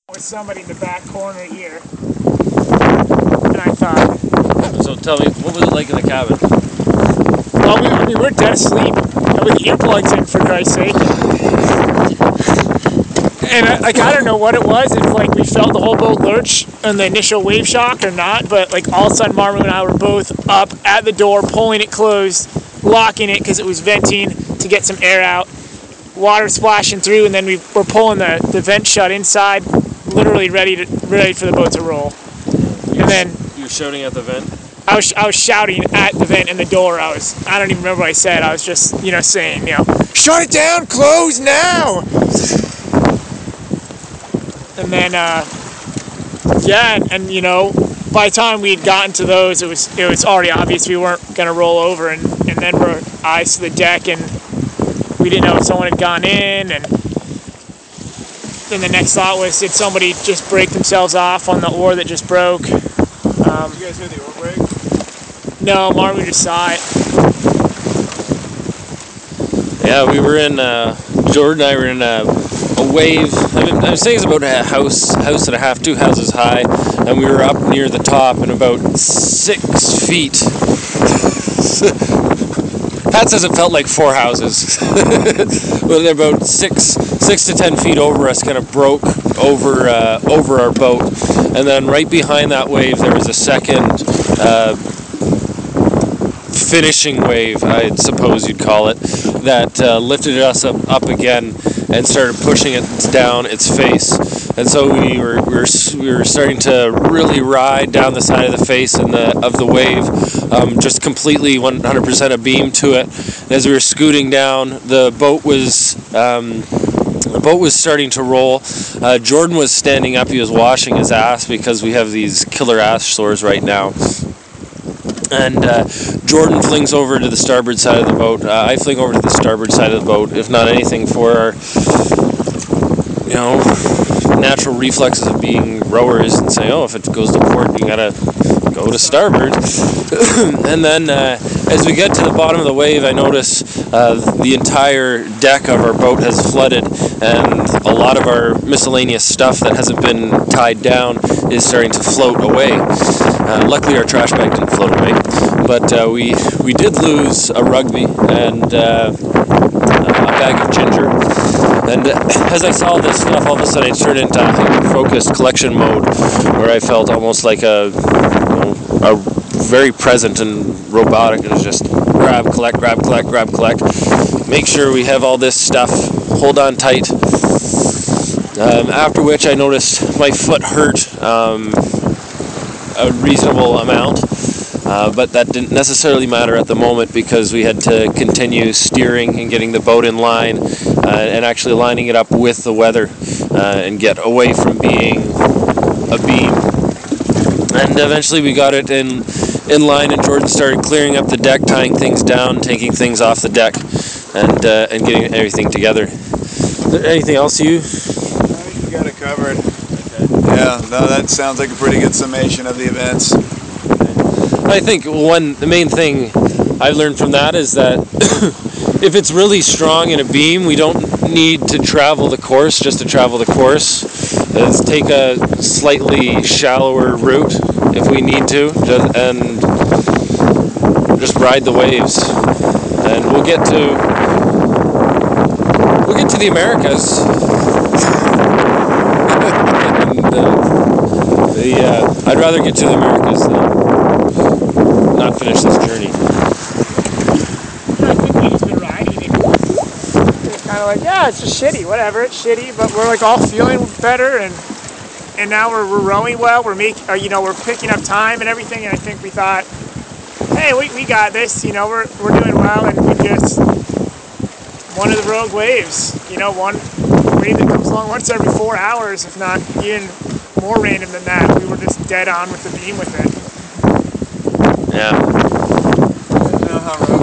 with somebody in the back corner here, and I thought, So tell me, what was it like in the cabin? well, we were dead asleep with the earplugs in, for Christ's sake. And I don't know what it was, if like we felt the whole boat lurch on the initial wave shock or not, but like all of a sudden Marvin and I were both up at the door, pulling it closed, locking it because it was venting to get some air out, water splashing through, and then we were pulling the vent shut inside, literally ready for the boat to roll. And then You were shouting at the vent? I was shouting at the vent and the door. I don't even remember what I said. I was just, saying, shut it down, close now. And then, and by the time we had gotten to those, it was already obvious we weren't gonna roll over. And then we're eyes to the deck, and we didn't know if someone had gone in. And then the next thought was, did somebody just break themselves off on the oar that just broke? Did you guys hear the oar break? No, Marvin just saw it. Yeah, we were in, Jordan and I were in a wave. I was saying it's about a house and a half, 2 houses high, and we were up near the top and about 6 feet. Pat says it felt like 4 houses. But about 6 to 10 feet over us, kind of broke over our boat, and then right behind that wave there was a second finishing wave, I suppose you'd call it, that lifted us up again and started pushing it down its face. And so we were starting to really ride down the side of the face of the wave, just completely 100% abeam to it. And as we were scooting down, the boat was starting to roll. Jordan was standing up. He was washing his ass because we have these killer ass sores right now. And Jordan flings over to the starboard side of the boat. I fling over to the starboard side of the boat, if not anything for our, natural reflexes of being rowers and say, oh, if it goes to port, you gotta go to starboard. And then as we get to the bottom of the wave, I notice the entire deck of our boat has flooded, and a lot of our miscellaneous stuff that hasn't been tied down is starting to float away. Luckily our trash bag didn't float away, but we did lose a rugby and a bag of ginger. And as I saw this stuff, all of a sudden it turned into hyper-focused collection mode, where I felt almost like a very present and robotic. It was just grab, collect, make sure we have all this stuff, hold on tight. After which I noticed my foot hurt a reasonable amount, but that didn't necessarily matter at the moment because we had to continue steering and getting the boat in line and actually lining it up with the weather and get away from being a beam. And eventually we got it in line, and Jordan started clearing up the deck, tying things down, taking things off the deck, and getting everything together. Is there anything else I think you got it covered. Okay. Yeah, no, that sounds like a pretty good summation of the events. I think the main thing I learned from that is that if it's really strong in a beam, we don't need to travel the course just to travel the course. Let's take a slightly shallower route if we need to, and just ride the waves. And we'll get to the Americas. And I'd rather get to the Americas than not finish this journey. I think we've just been riding it. It's kind of like, yeah, it's just shitty, whatever, it's shitty, but we're like all feeling better, and now we're rowing well. We're we're picking up time and everything, and I think we thought, hey, we got this. We're doing well, and we just one of the rogue waves. One wave that comes along once every 4 hours, if not even more random than that. We were just dead on with the beam with it. Yeah. I don't know how